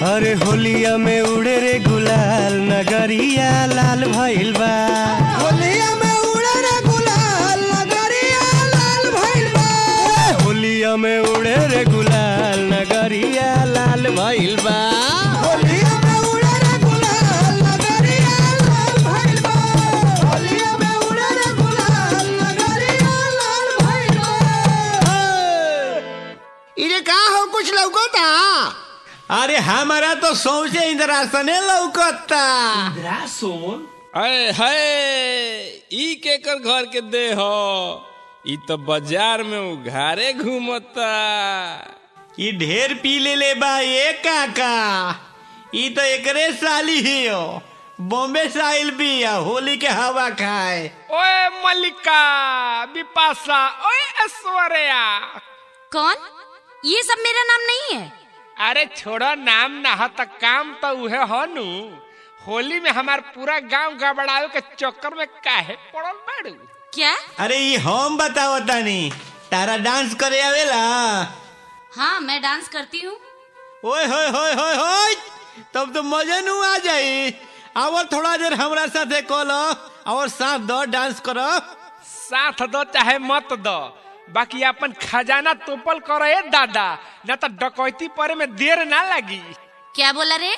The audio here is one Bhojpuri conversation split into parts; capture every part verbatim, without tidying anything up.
अरे होलिया में उड़े रे गुलाल नगरिया लाल भइल बा। होलिया में उड़े रे गुलाल नगरिया लाल भइल बा। होलिया में उड़े रे गुलाल नगरिया लाल भइल बा। होलिया में उड़े रे गुलाल नगरिया लाल भइल बा। होलिया में उड़े रे गुलाल नगरिया लाल भइल बा। इरे का हो कुछ लौकता? अरे हमारा तो सौसे इंद्रासने लौकता। इंद्रासन? अरे है ई केकर घर के दे हो? ई तो बाजार में उघारे घूमता। ई ढेर पी ले ले बा ये काका। ई तो एकरे साली ही हो, बॉम्बे से आइल बिया होली के हवा खाए। ओए मल्लिका, बिपाशा, ओए ऐश्वर्या। कौन? ये सब मेरा नाम नहीं है। अरे छोड़ो नाम ना हो तो काम तो उहे हो नु। होली में हमार पूरा गांव गबड़ावे के चक्कर में काहे पड़ल बाड़ू? क्या? अरे ये हम बताओ तानी, तारा डांस करे आवेला? हाँ मैं डांस करती हूँ। ओए होए होए होए होए, तब तो मजे नु आ जाई। और थोड़ा देर हमरा साथे कोलो और साथ दो डांस करो। साथ दो चाहे मत दो, बाकी अपन खजाना तोपल करे दादा, न तो डकैती परे में देर ना लगी। क्या बोला रे?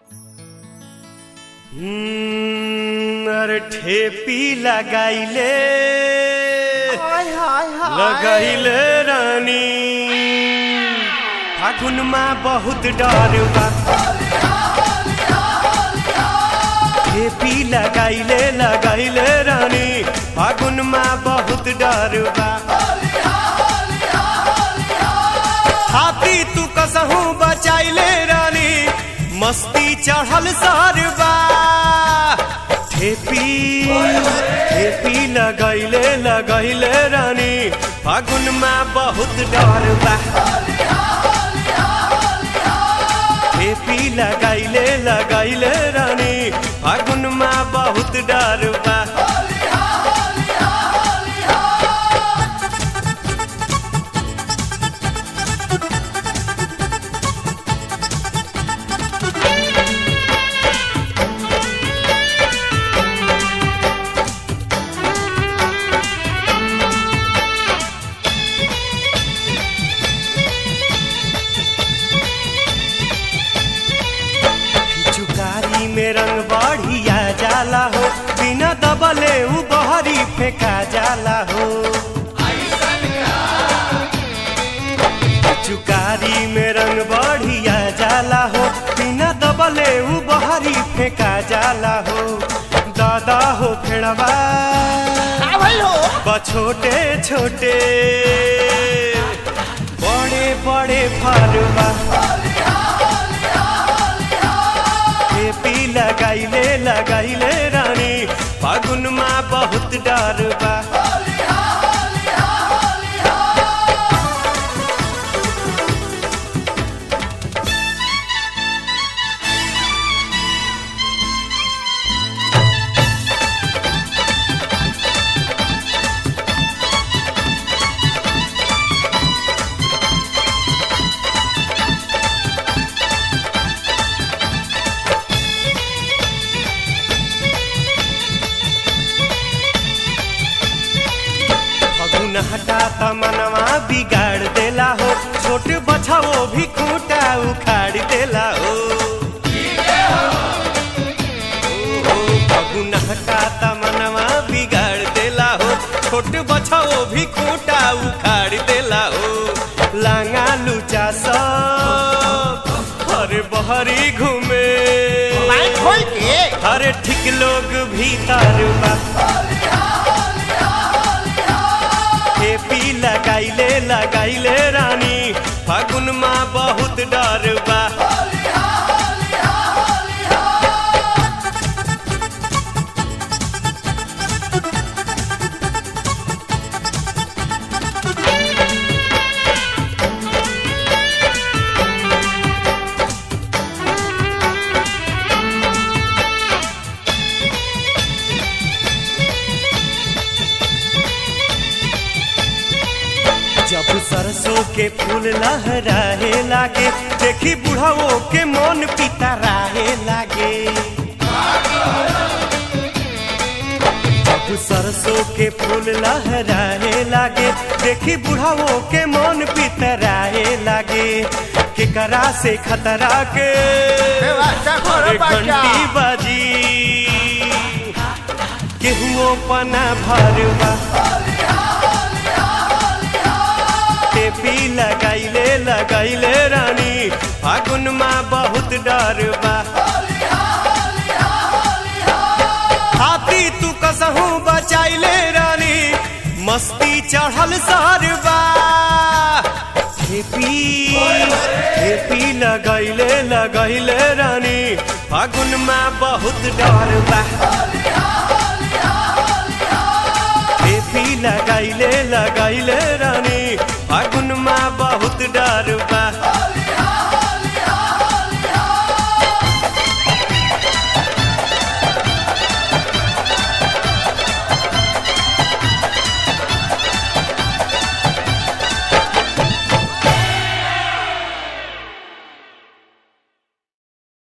अरे ठेपी लगाइले हाय हाय हाय लगाइले रानी फागुन में बहुत डर बा। ठेपी लगाइले लगाइले रानी फागुन में बहुत डर बा। हाथी तू कसहू बचाइले रानी मस्ती चढ़ल सरबा। ठेपी ठेपी लगाइले लगाइले रानी फागुन में बहुत डर बा। ठेपी लगाइले लगाइले रानी फागुन में बहुत डर बा। चुकारी में रंग बढ़िया जाला हो, बिना दबले उ बहरी फेंका जाला हो। चुकारी में रंग बढ़िया जाला हो, बिना दबले उ बहरी फेंका जाला हो। दादा हो फेड़वा बा छोटे छोटे बड़े बड़े फरवा। ठेपी लगाइले लगाइले रानी फागुन में बहुत डर बा। हटा तमनवा बिगाड़ देला हो, छोट बछाओ भी खूंटा उखाड़ देला हो। फगुन हटा तमनवा बिगाड़ देला हो, छोट बछाओ भी खूंटा उखाड़ देला हो। लांगा लुचा सब हरे बहरी घूमे, हरे ठीक लोग भीतर बा। ठेपी लगाइले लगाइले रानी फागुन में बहुत डर बा। सरसों के फूल लहराए लागे देखी बुढ़ाओ के मन पितराए लागे जब सरसों के फूल लहराए लागे देखी बुढ़ाओ के मन पितराए लागे केकरा से खतरा के घंटी बाजी केहुओ पना भरवा टेपी लगाइले लगाइले रानी फागुन में बहुत डर बा हाथी तू कसहू बचाइले रानी मस्ती चढ़ल सरबा टेपी टेपी लगाइले लगाइले रानी फागुन में बहुत डर बा टेपी लगाइले लगाइले रानी